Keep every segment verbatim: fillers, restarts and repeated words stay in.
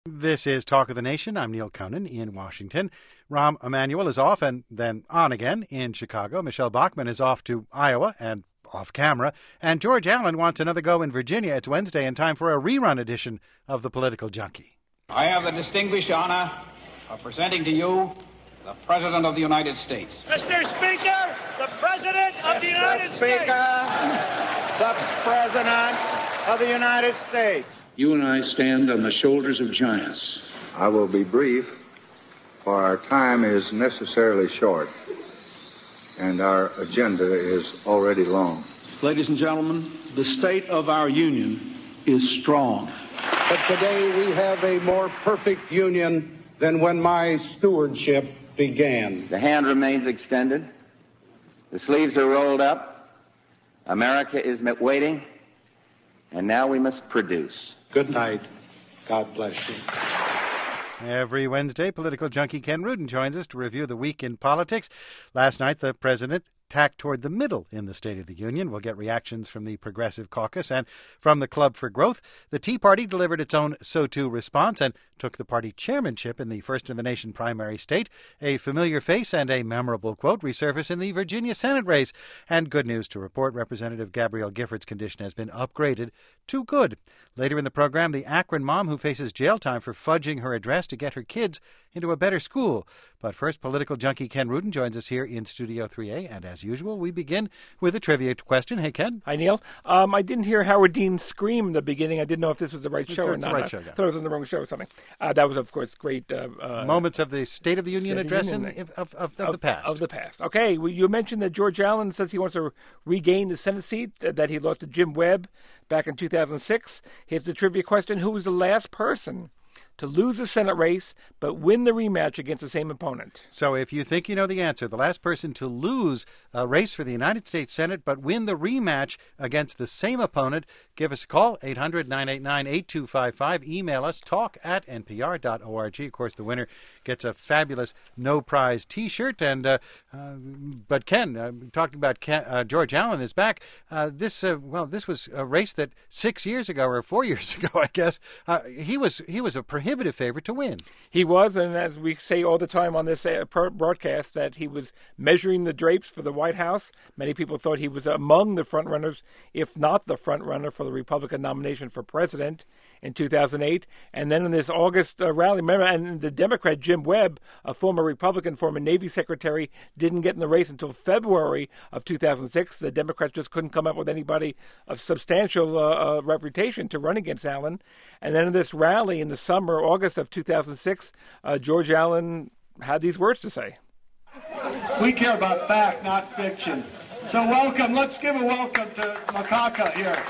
This is Talk of the Nation. I'm Neil Conan in Washington. Rahm Emanuel is off and then on again in Chicago. Michelle Bachmann is off to Iowa and off camera. And George Allen wants another go in Virginia. It's Wednesday in time for a rerun edition of The Political Junkie. I have the distinguished honor of presenting to you the President of the United States. Mister Speaker, the President of the United Mister States. Speaker, the President of the United States. You and I stand on the shoulders of giants. I will be brief, for our time is necessarily short, and our agenda is already long. Ladies and gentlemen, the state of our union is strong. But today we have a more perfect union than when my stewardship began. The hand remains extended. The sleeves are rolled up. America is waiting. And now we must produce. Good night. God bless you. Every Wednesday, political junkie Ken Rudin joins us to review the week in politics. Last night, the president tacked toward the middle in the State of the Union. We'll get reactions from the Progressive Caucus and from the Club for Growth. The Tea Party delivered its own So Too response and took the party chairmanship in the first-in-the-nation primary state. A familiar face and a memorable quote resurface in the Virginia Senate race. And good news to report, Representative Gabrielle Giffords' condition has been upgraded to good. Later in the program, the Akron mom who faces jail time for fudging her address to get her kids into a better school. But first, political junkie Ken Rudin joins us here in Studio three A, and as usual, we begin with a trivia question. Hey, Ken. Hi, Neil. Um, I didn't hear Howard Dean scream in the beginning. I didn't know if this was the right show it's, or it's not. the right show, yeah. I thought it was on the wrong show or something. Uh, that was, of course, great. Uh, uh, Moments of the State of the Union State of address Union. in, of, of, of, of the past. Of the past. Okay, well, you mentioned that George Allen says he wants to regain the Senate seat that he lost to Jim Webb back in two thousand six. Here's the trivia question. Who was the last person to lose the Senate race but win the rematch against the same opponent? So if you think you know the answer, the last person to lose a race for the United States Senate but win the rematch against the same opponent, give us a call, eight hundred, nine eight nine, eight two five five. Email us, talk at n p r dot org. Of course, the winner gets a fabulous no-prize T-shirt. And uh, uh, But Ken, uh, talking about Ken, uh, George Allen is back. Uh, this, uh, well, this was a race that six years ago or four years ago, I guess, uh, he was he was a prohibitive favorite to win. He was, and as we say all the time on this uh, broadcast, that he was measuring the drapes for the White House. Many people thought he was among the front runners, if not the front runner for the Republican nomination for president in two thousand eight. And then in this August uh, rally, remember, and the Democrat Jim Webb, a former Republican, former Navy secretary, didn't get in the race until February of two thousand six. The Democrats just couldn't come up with anybody of substantial uh, uh, reputation to run against Allen. And then in this rally in the summer, August of two thousand six, uh, George Allen had these words to say. We care about fact, not fiction. So welcome. Let's give a welcome to Makaka here.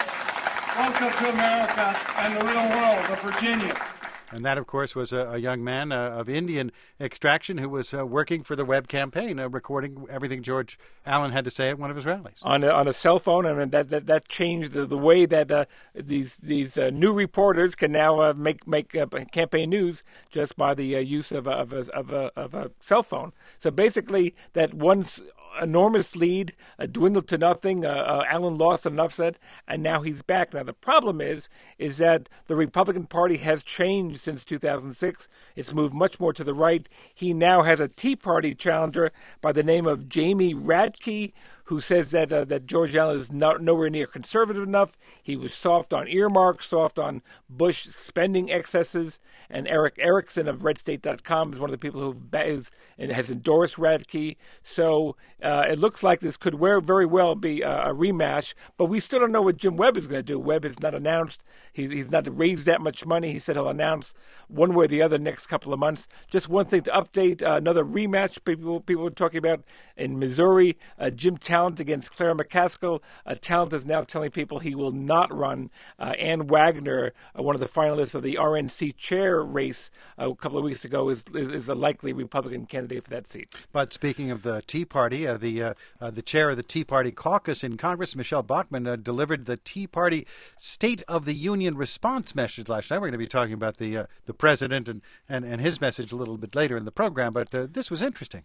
Welcome to America and the real world of Virginia. And that, of course, was a, a young man uh, of Indian extraction who was uh, working for the Webb campaign, uh, recording everything George Allen had to say at one of his rallies. On a, on a cell phone, and that that, that changed the, the way that uh, these these uh, new reporters can now uh, make make uh, campaign news just by the uh, use of a, of, a, of, a, of a cell phone. So basically, that once enormous lead uh, dwindled to nothing. Uh, uh, Allen lost an upset, and now he's back. Now the problem is, is that the Republican Party has changed since two thousand six. It's moved much more to the right. He now has a Tea Party challenger by the name of Jamie Radke, who says that uh, that George Allen is not, nowhere near conservative enough. He was soft on earmarks, soft on Bush spending excesses. And Eric Erickson of red state dot com is one of the people who is, and has endorsed Radke. So uh, it looks like this could very well be a, a rematch. But we still don't know what Jim Webb is going to do. Webb has not announced. He, he's not raised that much money. He said he'll announce one way or the other next couple of months. Just one thing to update, uh, another rematch people people are talking about in Missouri. Uh, Jim Talent against Claire McCaskill. Uh, Talent is now telling people he will not run. Uh, Ann Wagner, uh, one of the finalists of the R N C chair race uh, a couple of weeks ago, is, is is a likely Republican candidate for that seat. But speaking of the Tea Party, uh, the uh, uh, the chair of the Tea Party caucus in Congress, Michelle Bachmann, uh, delivered the Tea Party State of the Union response message last night. We're going to be talking about the uh, the president and, and, and his message a little bit later in the program, but uh, this was interesting.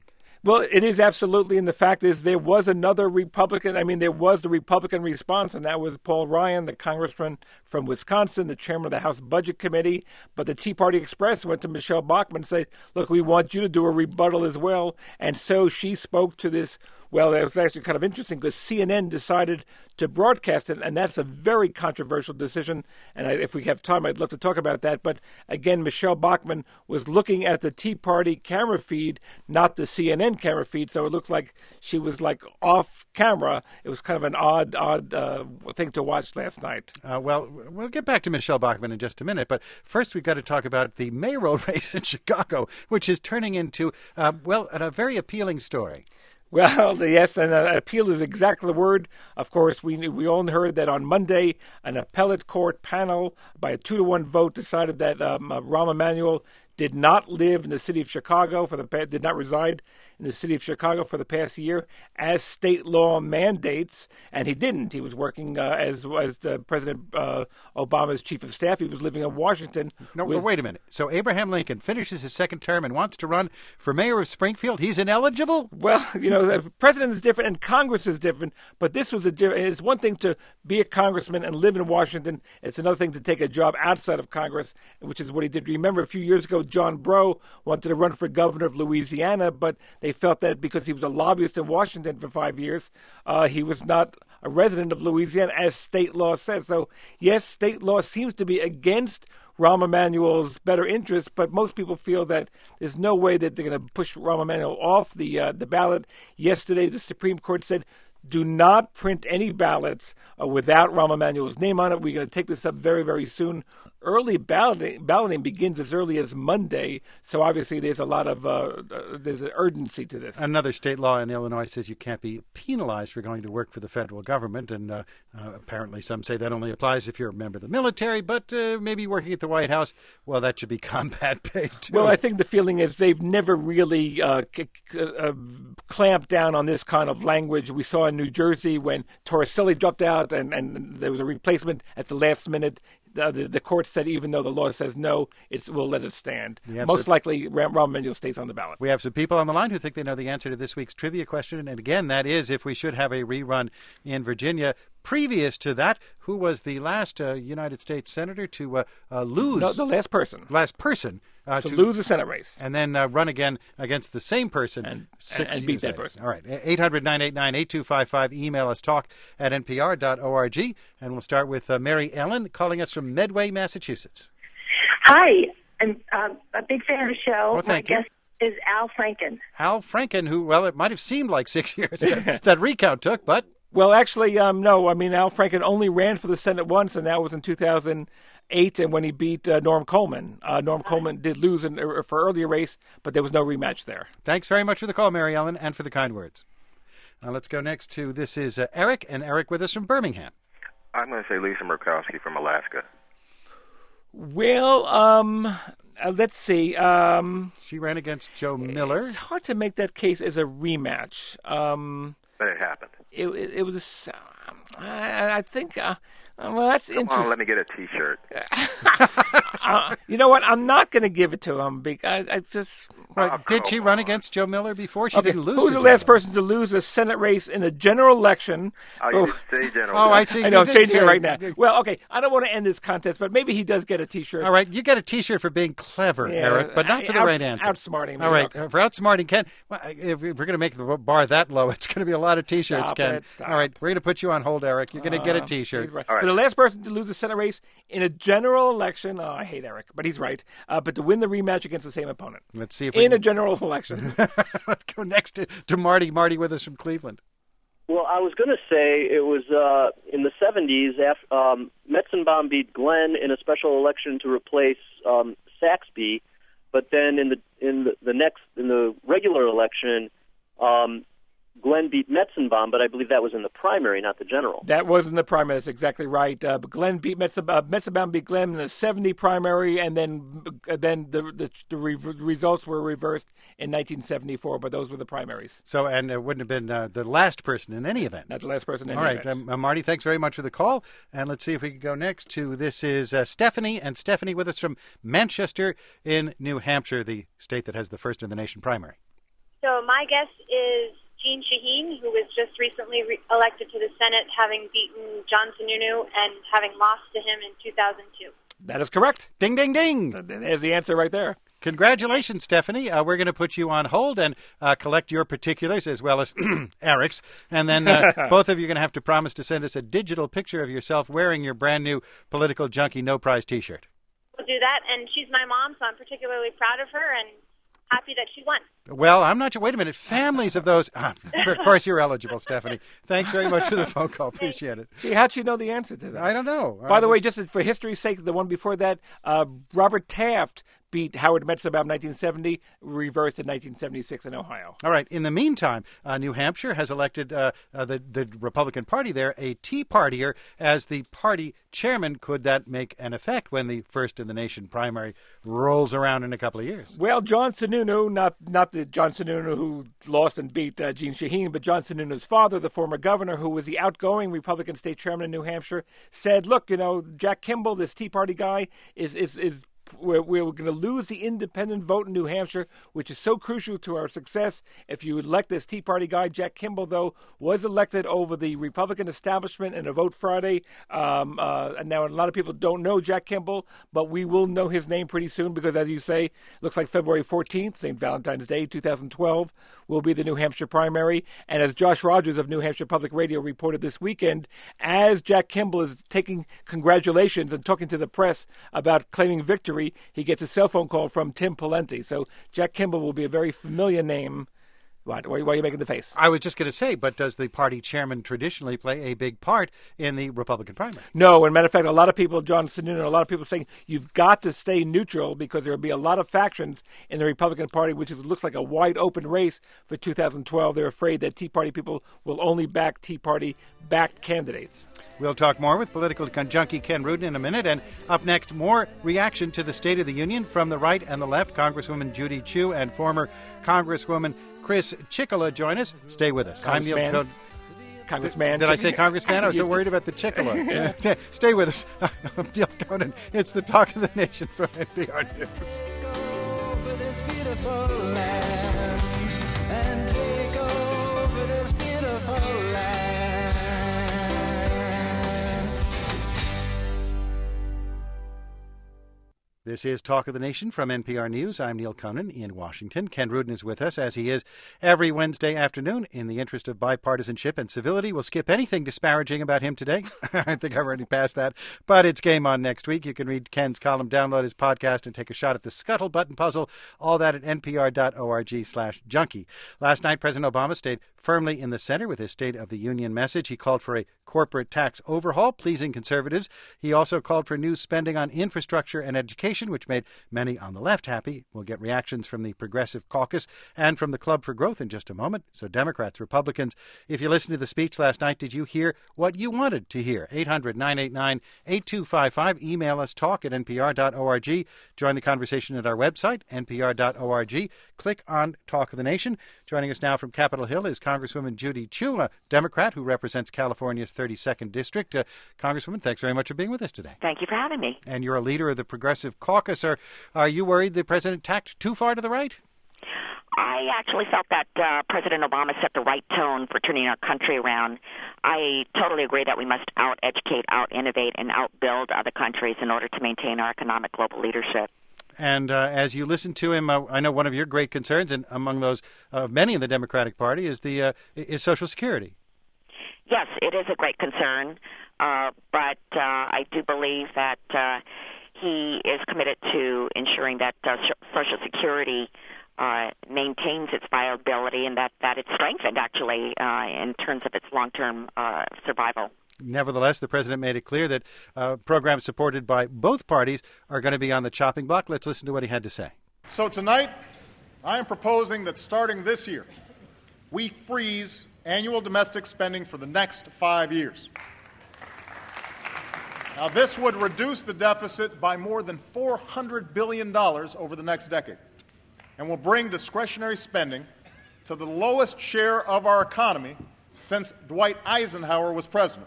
Well, it is absolutely, and the fact is there was another Republican, I mean, there was the Republican response, and that was Paul Ryan, the congressman from Wisconsin, the chairman of the House Budget Committee. But the Tea Party Express went to Michelle Bachmann and said, look, we want you to do a rebuttal as well. And so she spoke to this. Well, it was actually kind of interesting because C N N decided to broadcast it, and that's a very controversial decision. And I, if we have time, I'd love to talk about that. But again, Michelle Bachmann was looking at the Tea Party camera feed, not the C N N camera feed, so it looks like she was like off camera. It was kind of an odd, odd uh, thing to watch last night. Uh, well, we'll get back to Michelle Bachmann in just a minute, but first we've got to talk about the mayoral race in Chicago, which is turning into, uh, well, a very appealing story. Well, yes, and uh, appeal is exactly the word. Of course, we we all heard that on Monday, an appellate court panel, by a two to one vote, decided that um, uh, Rahm Emanuel did not live in the city of Chicago for the did not reside in the city of Chicago for the past year, as state law mandates, and he didn't. He was working uh, as as the President uh, Obama's chief of staff. He was living in Washington. No, with, wait a minute. So Abraham Lincoln finishes his second term and wants to run for mayor of Springfield. He's ineligible? Well, you know, the president is different and Congress is different, but this was a different. It's one thing to be a congressman and live in Washington. It's another thing to take a job outside of Congress, which is what he did. Remember, a few years ago, John Breaux wanted to run for governor of Louisiana, but they felt that because he was a lobbyist in Washington for five years, uh, he was not a resident of Louisiana, as state law says. So, yes, state law seems to be against Rahm Emanuel's better interests, but most people feel that there's no way that they're going to push Rahm Emanuel off the uh, the ballot. Yesterday, the Supreme Court said, do not print any ballots uh, without Rahm Emanuel's name on it. We're going to take this up very, very soon. Early balloting, balloting begins as early as Monday, so obviously there's a lot of uh, uh, there's an urgency to this. Another state law in Illinois says you can't be penalized for going to work for the federal government, and uh, uh, apparently some say that only applies if you're a member of the military, but uh, maybe working at the White House, well, that should be combat pay, too. Well, I think the feeling is they've never really uh, c- c- uh, clamped down on this kind of language. We saw in New Jersey when Torricelli dropped out and, and there was a replacement at the last minute. The, the, the court said even though the law says no, it's we'll let it stand. Most some, likely, Rahm Emanuel stays on the ballot. We have some people on the line who think they know the answer to this week's trivia question. And again, that is if we should have a rerun in Virginia. Previous to that, who was the last uh, United States senator to uh, uh, lose? No, the last person. Last person. Uh, to, to lose the Senate race. And then uh, run again against the same person. And, six and, and beat that later. person. All right. eight hundred, nine eight nine, eight two five five. Email us talk at n p r dot org. And we'll start with uh, Mary Ellen calling us from Medway, Massachusetts. Hi. I'm uh, a big fan of the show. Well, thank My you. guest is Al Franken. Al Franken, who, well, it might have seemed like six years that, that recount took, but... Well, actually, um, no. I mean, Al Franken only ran for the Senate once, and that was in two thousand eight, and when he beat uh, Norm Coleman. Uh, Norm Coleman did lose in, uh, for earlier race, but there was no rematch there. Thanks very much for the call, Mary Ellen, and for the kind words. Uh, let's go next to, this is uh, Eric, and Eric with us from Birmingham. I'm going to say Lisa Murkowski from Alaska. Well, um... Uh, let's see. Um, she ran against Joe Miller. It's hard to make that case as a rematch. Um, but it happened. It, it, it was. Uh, I, I think. Uh, well, that's Come interesting. on, let me get a T-shirt. uh, you know what? I'm not going to give it to him because I just. Right. Oh, Did she on. run against Joe Miller before? She okay. didn't lose. Who's the last person to lose a Senate race in a general election? Oh, you did say general. Oh, I see. I know. I'm changing say. it right now. Well, okay. I don't want to end this contest, but maybe he does get a T-shirt. All right. You get a T-shirt for being clever, yeah, Eric, but not for the outs- right answer. Outsmarting me. All right. Okay. Uh, for outsmarting Ken, well, if we're going to make the bar that low, it's going to be a lot of T-shirts, Stop Ken. it, stop. All right. We're going to put you on hold, Eric. You're going to Uh, get a T-shirt. Right. All right. But the last person to lose a Senate race in a general election, oh, I hate Eric, but he's right. Uh, but to win the rematch against the same opponent. Let's see if we in can... a general election. Let's go next to, to Marty. Marty with us from Cleveland. Well, I was going to say it was uh, in the seventies. After, um, Metzenbaum beat Glenn in a special election to replace um, Saxby, but then in the in the, the next in the regular election, um, Glenn beat Metzenbaum, but I believe that was in the primary, not the general. That was in the primary. That's exactly right. Uh, but Glenn beat Metzenbaum. Uh, Metzenbaum beat Glenn in the seventy primary, and then uh, then the the, the re- results were reversed in nineteen seventy-four. But those were the primaries. So, and it wouldn't have been uh, the last person in any event. Not the last person in All any right, event. um, uh, Marty, thanks very much for the call. And let's see if we can go next to, this is uh, Stephanie, and Stephanie with us from Manchester in New Hampshire, the state that has the first in the nation primary. So my guess is Jeanne Shaheen, who was just recently re- elected to the Senate, having beaten John Sununu and having lost to him in two thousand two. That is correct. Ding, ding, ding. There's the answer right there. Congratulations, Stephanie. Uh, we're going to put you on hold and uh, collect your particulars as well as Eric's. And then uh, both of you are going to have to promise to send us a digital picture of yourself wearing your brand new Political Junkie No Prize T-shirt. We'll do that. And she's my mom, so I'm particularly proud of her and happy that she won. Well, I'm not sure. Wait a minute. Families of those. Ah, of course, you're eligible, Stephanie. Thanks very much for the phone call. Appreciate it. Gee, how'd you know the answer to that? I don't know. By uh, the way, just for history's sake, the one before that, uh, Robert Taft beat Howard Metzenbaum in nineteen seventy, reversed in nineteen seventy-six in Ohio. All right. In the meantime, uh, New Hampshire has elected uh, uh, the, the Republican Party there a Tea Partier as the party chairman. Could that make an effect when the first in the nation primary rolls around in a couple of years? Well, John Sununu, not not the John Sununu who lost and beat uh, Jeanne Shaheen, but John Sununu's father, the former governor, who was the outgoing Republican state chairman in New Hampshire, said, look, you know, Jack Kimball, this Tea Party guy, is is is We're, we're going to lose the independent vote in New Hampshire, which is so crucial to our success. If you elect this Tea Party guy, Jack Kimball, though, was elected over the Republican establishment in a vote Friday. Um, uh, and now a lot of people don't know Jack Kimball, but we will know his name pretty soon because, as you say, looks like February fourteenth, Saint Valentine's Day, two thousand twelve, will be the New Hampshire primary. And as Josh Rogers of New Hampshire Public Radio reported this weekend, as Jack Kimball is taking congratulations and talking to the press about claiming victory, he gets a cell phone call from Tim Pawlenty. So Jack Kimball will be a very familiar name. What? Why are you making the face? I was just going to say, but does the party chairman traditionally play a big part in the Republican primary? No. As a matter of fact, a lot of people, John Sununu, a lot of people saying you've got to stay neutral because there will be a lot of factions in the Republican Party, which is, looks like a wide open race for two thousand twelve. They're afraid that Tea Party people will only back Tea Party-backed candidates. We'll talk more with political junkie Ken Rudin in a minute. And up next, more reaction to the State of the Union from the right and the left. Congresswoman Judy Chu and former Congresswoman Chris Ciccola join us. Stay with us. I'm Neil Conan. Congressman. Did I say Congressman? I was so worried about the Ciccola. Stay with us. I'm Neil Conan. It's the Talk of the Nation from N P R News. Over this beautiful land and take over this beautiful land. This is Talk of the Nation from N P R News. I'm Neil Conan in Washington. Ken Rudin is with us, as he is every Wednesday afternoon. In the interest of bipartisanship and civility, we'll skip anything disparaging about him today. I think I've already passed that. But it's game on next week. You can read Ken's column, download his podcast, and take a shot at the Scuttle Button puzzle. All that at npr.org slash junkie. Last night, President Obama stayed firmly in the center with his State of the Union message. He called for a corporate tax overhaul, pleasing conservatives. He also called for new spending on infrastructure and education, which made many on the left happy. We'll get reactions from the Progressive Caucus and from the Club for Growth in just a moment. So Democrats, Republicans, if you listened to the speech last night, did you hear what you wanted to hear? eight hundred, nine eight nine, eight two five five. Email us, talk at npr.org. Join the conversation at our website, npr.org. Click on Talk of the Nation. Joining us now from Capitol Hill is Congresswoman Judy Chu, a Democrat who represents California's thirty-second District. Uh, Congresswoman, thanks very much for being with us today. Thank you for having me. And you're a leader of the Progressive Caucus. Are, are you worried the president tacked too far to the right? I actually felt that uh, President Obama set the right tone for turning our country around. I totally agree that we must out-educate, out-innovate, and out-build other countries in order to maintain our economic global leadership. And uh, as you listen to him, uh, I know one of your great concerns, and among those uh, many in the Democratic Party, is the uh, is Social Security. Yes, it is a great concern, uh, but uh, I do believe that uh, he is committed to ensuring that uh, Social Security uh, maintains its viability and that, that it's strengthened, actually, uh, in terms of its long-term uh, survival. Nevertheless, the president made it clear that uh, programs supported by both parties are going to be on the chopping block. Let's listen to what he had to say. So tonight, I am proposing that starting this year, we freeze annual domestic spending for the next five years. Now, this would reduce the deficit by more than four hundred billion dollars over the next decade and will bring discretionary spending to the lowest share of our economy since Dwight Eisenhower was president.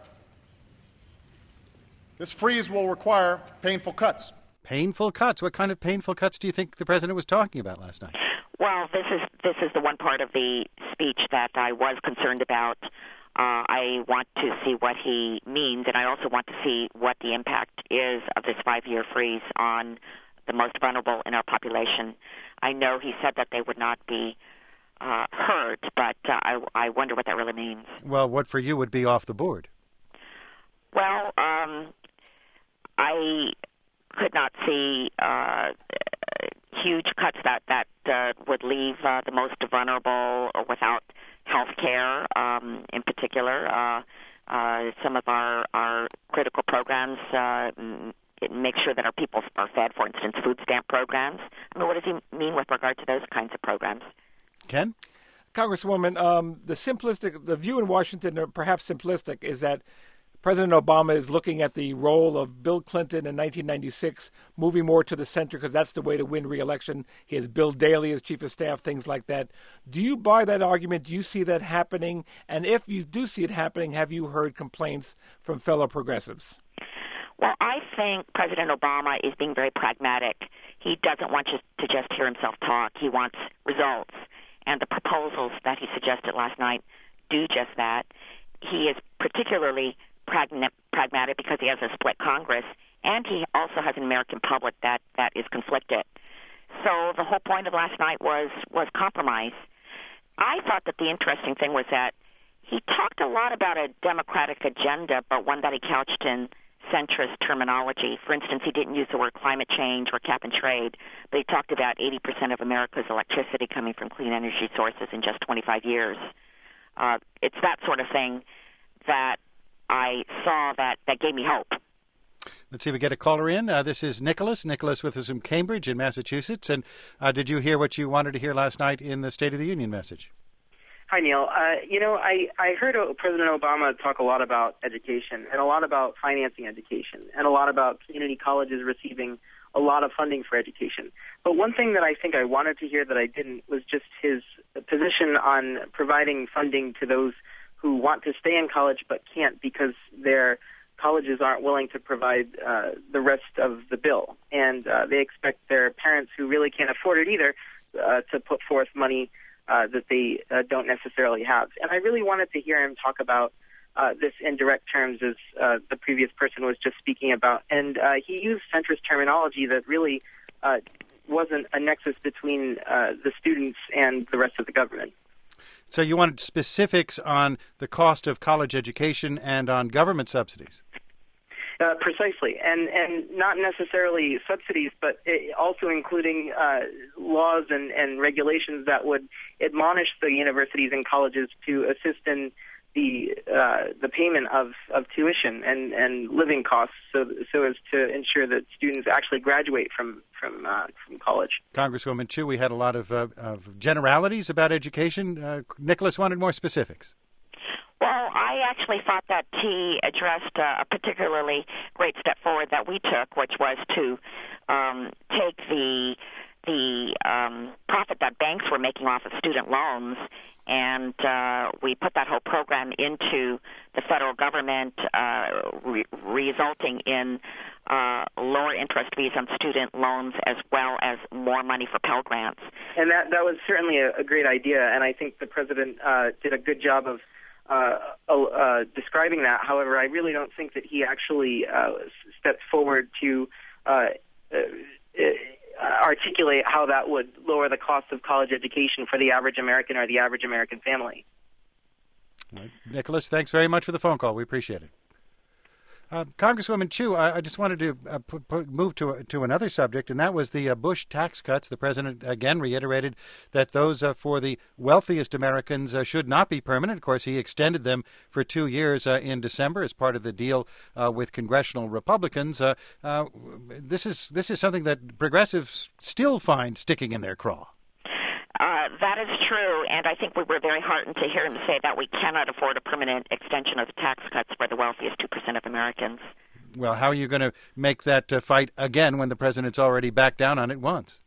This freeze will require painful cuts. Painful cuts? What kind of painful cuts do you think the president was talking about last night? Well, this is this is the one part of the speech that I was concerned about. Uh, I want to see what he means, and I also want to see what the impact is of this five-year freeze on the most vulnerable in our population. I know he said that they would not be uh, hurt, but uh, I, I wonder what that really means. Well, what for you would be off the board? Well, um, I could not see uh, huge cuts that, that uh, would leave uh, the most vulnerable without health care, um, in particular. Uh, uh, some of our, our critical programs uh, make sure that our people are fed, for instance, food stamp programs. I mean, what does he mean with regard to those kinds of programs? Ken? Congresswoman, um, the simplistic, the view in Washington, or perhaps simplistic, is that President Obama is looking at the role of Bill Clinton in nineteen ninety-six, moving more to the center because that's the way to win re-election. He has Bill Daley as chief of staff, things like that. Do you buy that argument? Do you see that happening? And if you do see it happening, have you heard complaints from fellow progressives? Well, I think President Obama is being very pragmatic. He doesn't want just to just hear himself talk. He wants results. And the proposals that he suggested last night do just that. He is particularly Pragma- pragmatic because he has a split Congress, and he also has an American public that, that is conflicted. So the whole point of last night was, was compromise. I thought that the interesting thing was that he talked a lot about a democratic agenda, but one that he couched in centrist terminology. For instance, he didn't use the word climate change or cap and trade, but he talked about eighty percent of America's electricity coming from clean energy sources in just twenty-five years. Uh, it's that sort of thing that I saw that, that gave me hope. Let's see if we get a caller in. Uh, this is Nicholas. Nicholas with us from Cambridge in Massachusetts. And uh, did you hear what you wanted to hear last night in the State of the Union message? Hi, Neil. Uh, you know, I, I heard President Obama talk a lot about education and a lot about financing education and a lot about community colleges receiving a lot of funding for education. But one thing that I think I wanted to hear that I didn't was just his position on providing funding to those who want to stay in college but can't because their colleges aren't willing to provide uh, the rest of the bill. And uh, they expect their parents who really can't afford it either uh, to put forth money uh, that they uh, don't necessarily have. And I really wanted to hear him talk about uh, this in direct terms as uh, the previous person was just speaking about. And uh, he used centrist terminology that really uh, wasn't a nexus between uh, the students and the rest of the government. So you wanted specifics on the cost of college education and on government subsidies? Uh, precisely, and and not necessarily subsidies, but it also including uh, laws and, and regulations that would admonish the universities and colleges to assist in the uh, the payment of, of tuition and, and living costs, so so as to ensure that students actually graduate from from uh, from college. Congresswoman Chu, we had a lot of, uh, of generalities about education. Uh, Nicholas wanted more specifics. Well, I actually thought that he addressed uh, a particularly great step forward that we took, which was to um, take the the um, profit that banks were making off of student loans, and uh, we put that whole program into the federal government, uh, re- resulting in uh, lower interest fees on student loans as well as more money for Pell Grants. And that, that was certainly a, a great idea, and I think the president uh, did a good job of Uh, uh, describing that. However, I really don't think that he actually uh, stepped forward to uh, uh, articulate how that would lower the cost of college education for the average American or the average American family. Right. Nicholas, thanks very much for the phone call. We appreciate it. Uh, Congresswoman Chu, I, I just wanted to uh, p- p- move to to another subject, and that was the uh, Bush tax cuts. The president again reiterated that those uh, for the wealthiest Americans uh, should not be permanent. Of course, he extended them for two years uh, in December as part of the deal uh, with congressional Republicans. Uh, uh, this is this is something that progressives still find sticking in their craw. Uh, that is true, and I think we were very heartened to hear him say that we cannot afford a permanent extension of the tax cuts for the wealthiest two percent of Americans. Well, how are you going to make that uh, fight again when the president's already backed down on it once?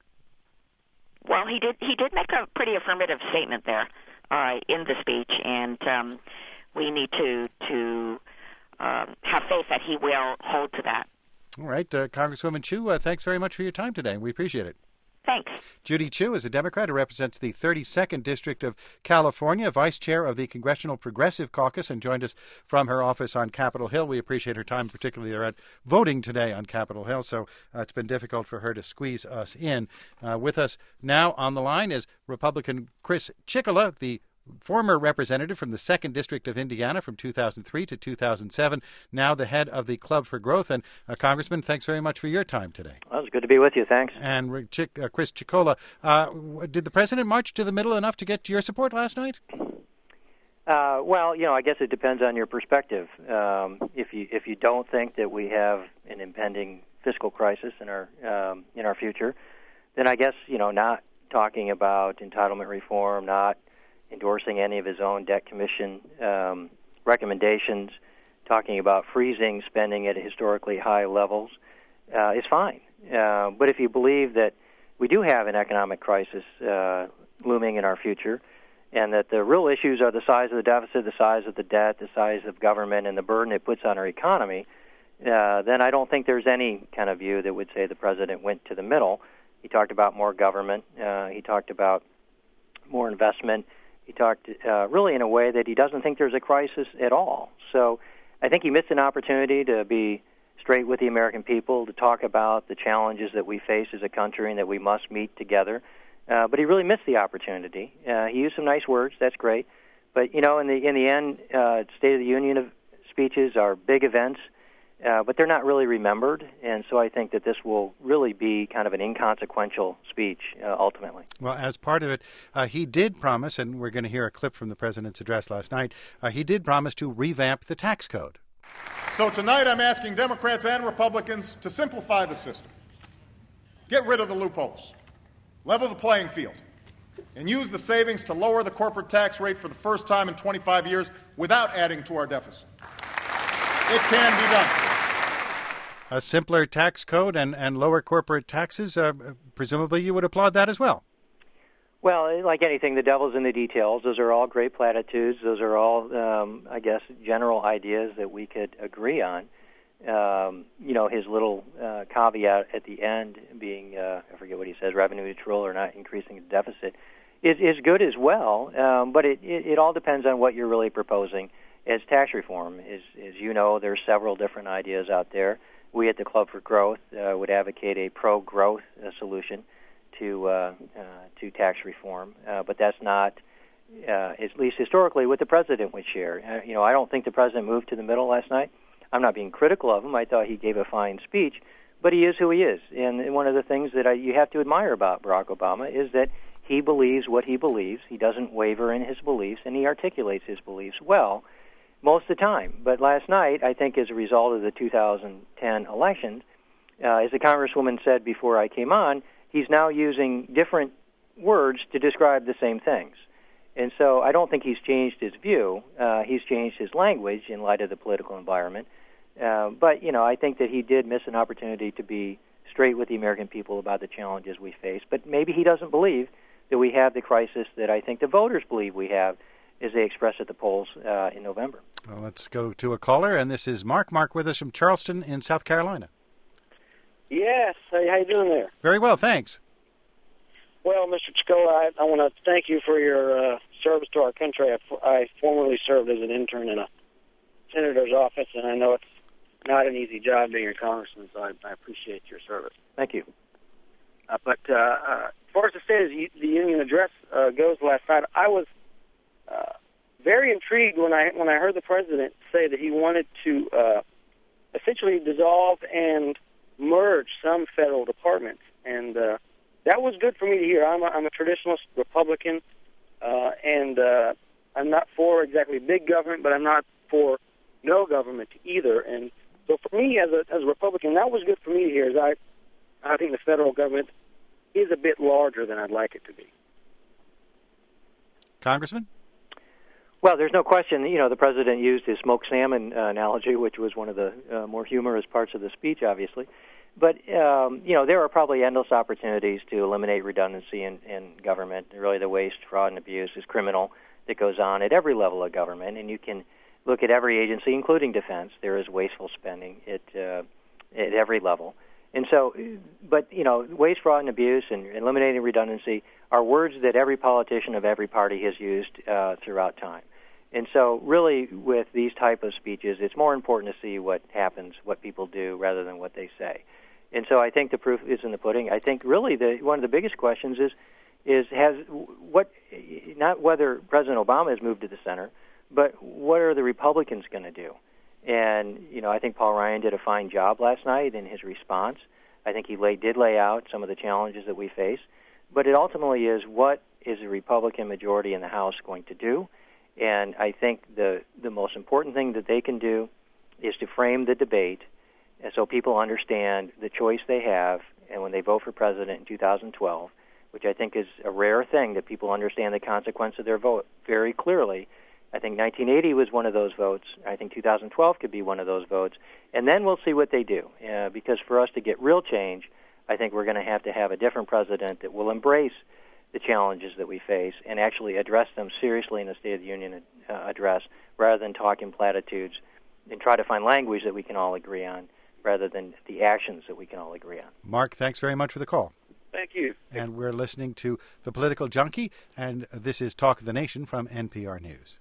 Well, he did he did make a pretty affirmative statement there uh, in the speech, and um, we need to, to um, have faith that he will hold to that. All right, uh, Congresswoman Chu, uh, thanks very much for your time today. We appreciate it. Thanks. Judy Chu is a Democrat who represents the thirty-second District of California, vice chair of the Congressional Progressive Caucus, and joined us from her office on Capitol Hill. We appreciate her time, particularly around voting today on Capitol Hill, so uh, it's been difficult for her to squeeze us in. Uh, with us now on the line is Republican Chris Ciccola, the former representative from the second District of Indiana from two thousand three to two thousand seven, now the head of the Club for Growth. And, uh, Congressman, thanks very much for your time today. Well, it's good to be with you. Thanks. And Chick, uh, Chris Ciccola, uh, did the president march to the middle enough to get your support last night? Uh, well, you know, I guess it depends on your perspective. Um, if you if you don't think that we have an impending fiscal crisis in our um, in our future, then I guess, you know, not talking about entitlement reform, not endorsing any of his own debt commission um, recommendations, talking about freezing spending at historically high levels uh, is fine. Uh, but if you believe that we do have an economic crisis uh, looming in our future, and that the real issues are the size of the deficit, the size of the debt, the size of government, and the burden it puts on our economy, uh, then I don't think there's any kind of view that would say the president went to the middle. He talked about more government. Uh, he talked about more investment. He talked uh, really in a way that he doesn't think there's a crisis at all. So I think he missed an opportunity to be straight with the American people, to talk about the challenges that we face as a country and that we must meet together. Uh, but he really missed the opportunity. Uh, he used some nice words. That's great. But, you know, in the in the end, uh, State of the Union of speeches are big events, uh, but they're not really remembered. And so I think that this will really be kind of an inconsequential speech uh, ultimately. Well, as part of it, uh, he did promise, and we're going to hear a clip from the president's address last night, uh, he did promise to revamp the tax code. So tonight I'm asking Democrats and Republicans to simplify the system, get rid of the loopholes, level the playing field, and use the savings to lower the corporate tax rate for the first time in twenty-five years without adding to our deficit. It can be done. A simpler tax code and, and lower corporate taxes, uh, presumably you would applaud that as well. Well, like anything, the devil's in the details. Those are all great platitudes. Those are all, um, I guess, general ideas that we could agree on. Um, you know, his little uh, caveat at the end being, uh, I forget what he says, revenue neutral or not increasing the deficit, is, is good as well. Um, but it, it, it all depends on what you're really proposing as tax reform. As, as you know, there are several different ideas out there. We at the Club for Growth uh, would advocate a pro-growth uh, solution to uh, uh, to tax reform, uh, but that's not, uh, at least historically, what the president would share. Uh, you know, I don't think the president moved to the middle last night. I'm not being critical of him. I thought he gave a fine speech, but he is who he is. And one of the things that I, you have to admire about Barack Obama is that he believes what he believes. He doesn't waver in his beliefs, and he articulates his beliefs well most of the time. But last night, I think as a result of the two thousand ten elections, uh, as the Congresswoman said before I came on, he's now using different words to describe the same things. And so I don't think he's changed his view. Uh, he's changed his language in light of the political environment. Uh, but, you know, I think that he did miss an opportunity to be straight with the American people about the challenges we face. But maybe he doesn't believe that we have the crisis that I think the voters believe we have as they express at the polls uh, in November. Well, let's go to a caller, and this is Mark. Mark with us from Charleston in South Carolina. Yes. Hey, how you doing there? Very well, thanks. Well, Mister Ciccola, I, I want to thank you for your uh, service to our country. I, I formerly served as an intern in a senator's office, and I know it's not an easy job being a congressman, so I, I appreciate your service. Thank you. Uh, but uh, uh, as far as the State of the Union address uh, goes last night, I was uh, very intrigued when I when I heard the president say that he wanted to uh, essentially dissolve and merge some federal departments, and uh, that was good for me to hear. I'm a, I'm a traditionalist Republican, uh, and uh, I'm not for exactly big government, but I'm not for no government either. And so for me, as a as a Republican, that was good for me to hear. As I I think the federal government is a bit larger than I'd like it to be. Congressman? Well, there's no question. You know, the president used his smoked salmon uh, analogy, which was one of the uh, more humorous parts of the speech, obviously. But, um, you know, there are probably endless opportunities to eliminate redundancy in, in government. Really, the waste, fraud, and abuse is criminal that goes on at every level of government. And you can look at every agency, including defense. There is wasteful spending at, uh, at every level. And so, but, you know, waste, fraud, and abuse and eliminating redundancy are words that every politician of every party has used uh, throughout time. And so really with these type of speeches, it's more important to see what happens, what people do, rather than what they say. And so I think the proof is in the pudding. I think really the, one of the biggest questions is, is has what, not whether President Obama has moved to the center, but what are the Republicans going to do? And, you know, I think Paul Ryan did a fine job last night in his response. I think he lay, did lay out some of the challenges that we face. But it ultimately is, what is the Republican majority in the House going to do? And I think the, the most important thing that they can do is to frame the debate and so people understand the choice they have, and when they vote for president in two thousand twelve, which I think is a rare thing that people understand the consequence of their vote very clearly. I think nineteen eighty was one of those votes. I think two thousand twelve could be one of those votes. And then we'll see what they do. Uh, because for us to get real change, I think we're going to have to have a different president that will embrace the challenges that we face and actually address them seriously in the State of the Union uh, address, rather than talk in platitudes and try to find language that we can all agree on, rather than the actions that we can all agree on. Mark, thanks very much for the call. Thank you. And we're listening to The Political Junkie, and this is Talk of the Nation from N P R News.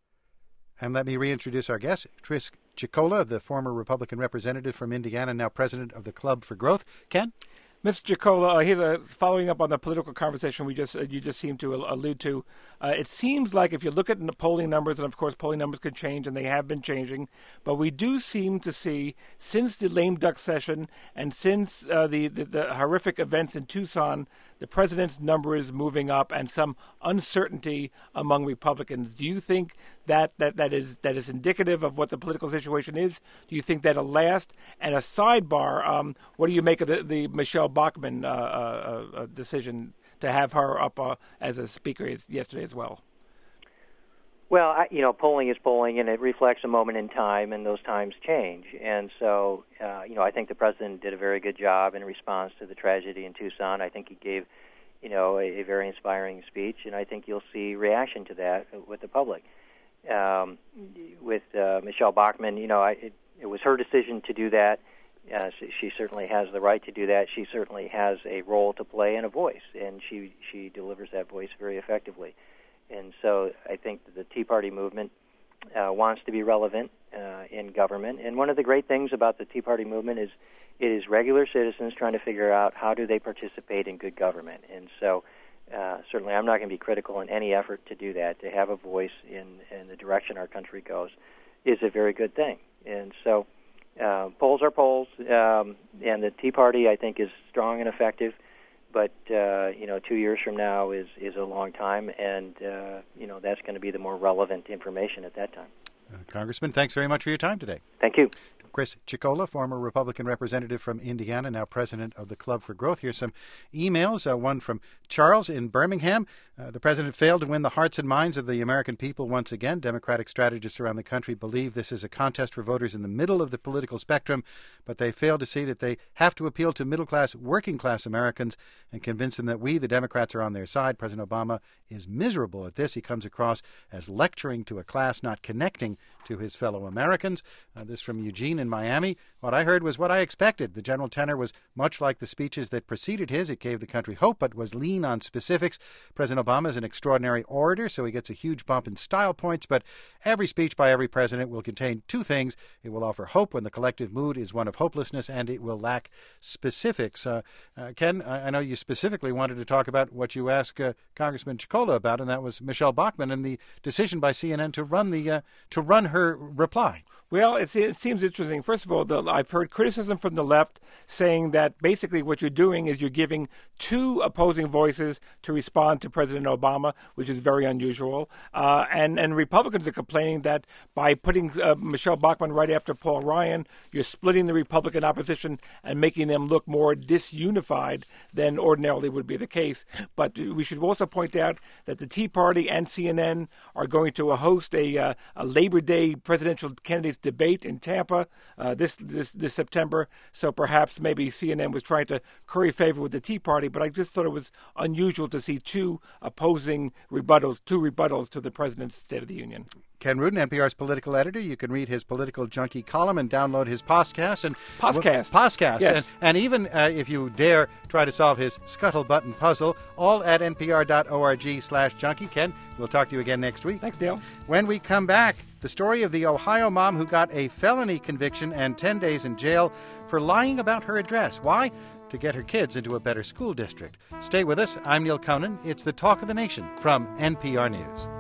And let me reintroduce our guest, Chris Ciccolo, the former Republican representative from Indiana, now president of the Club for Growth. Ken? Mister Ciccolo, uh, here's a, following up on the political conversation we just uh, you just seemed to allude to. Uh, it seems like if you look at the polling numbers, and of course polling numbers could change, and they have been changing, but we do seem to see, since the lame duck session and since uh, the, the, the horrific events in Tucson, the president's number is moving up, and some uncertainty among Republicans. Do you think that, that, that is that is indicative of what the political situation is? Do you think that'll last? And a sidebar, um, what do you make of the, the Michelle Bachmann uh, uh, uh, decision to have her up uh, as a speaker yesterday as well? Well, I, you know, polling is polling, and it reflects a moment in time, and those times change. And so, uh, you know, I think the president did a very good job in response to the tragedy in Tucson. I think he gave, you know, a, a very inspiring speech, and I think you'll see reaction to that with the public. Um, with uh, Michelle Bachmann, you know, I, it, it was her decision to do that. Uh, she, she certainly has the right to do that. She certainly has a role to play and a voice, and she, she delivers that voice very effectively. And so I think that the Tea Party movement uh, wants to be relevant uh, in government. And one of the great things about the Tea Party movement is it is regular citizens trying to figure out how do they participate in good government. And so uh, certainly I'm not going to be critical in any effort to do that. To have a voice in, in the direction our country goes is a very good thing. And so uh, polls are polls, um, and the Tea Party, I think, is strong and effective. But, uh, you know, two years from now is, is a long time, and, uh, you know, that's going to be the more relevant information at that time. Uh, Congressman, thanks very much for your time today. Thank you. Chris Ciccolo, former Republican representative from Indiana, now president of the Club for Growth. Here's some emails, uh, one from Charles in Birmingham. Uh, the president failed to win the hearts and minds of the American people once again. Democratic strategists around the country believe this is a contest for voters in the middle of the political spectrum, but they fail to see that they have to appeal to middle-class, working-class Americans and convince them that we, the Democrats, are on their side. President Obama is miserable at this. He comes across as lecturing to a class, not connecting to his fellow Americans. Uh, this from Eugene in Miami. What I heard was what I expected. The general tenor was much like the speeches that preceded his. It gave the country hope, but was lean on specifics. President Obama is an extraordinary orator, so he gets a huge bump in style points, but every speech by every president will contain two things. It will offer hope when the collective mood is one of hopelessness, and it will lack specifics. Uh, uh, Ken, I, I know you specifically wanted to talk about what you asked uh, Congressman Ciccolo about, and that was Michelle Bachmann and the decision by C N N to run the uh, to run her reply. Well, it's, it seems interesting. First of all, the, I've heard criticism from the left saying that basically what you're doing is you're giving two opposing voices to respond to President Obama, which is very unusual. Uh, and, and Republicans are complaining that by putting uh, Michelle Bachmann right after Paul Ryan, you're splitting the Republican opposition and making them look more disunified than ordinarily would be the case. But we should also point out that the Tea Party and C N N are going to host a, uh, a Labor Day presidential candidates this debate in Tampa uh, this, this this September. So perhaps maybe C N N was trying to curry favor with the Tea Party, but I just thought it was unusual to see two opposing rebuttals, two rebuttals to the president's State of the Union. Ken Rudin, N P R's political editor. You can read his Political Junkie column and download his podcast. And Podcast. W- podcast. Yes. And, and even uh, if you dare try to solve his scuttle-button puzzle, all at npr.org slash junkie. Ken, we'll talk to you again next week. Thanks, Dale. When we come back, the story of the Ohio mom who got a felony conviction and ten days in jail for lying about her address. Why? To get her kids into a better school district. Stay with us. I'm Neil Conan. It's the Talk of the Nation from N P R News.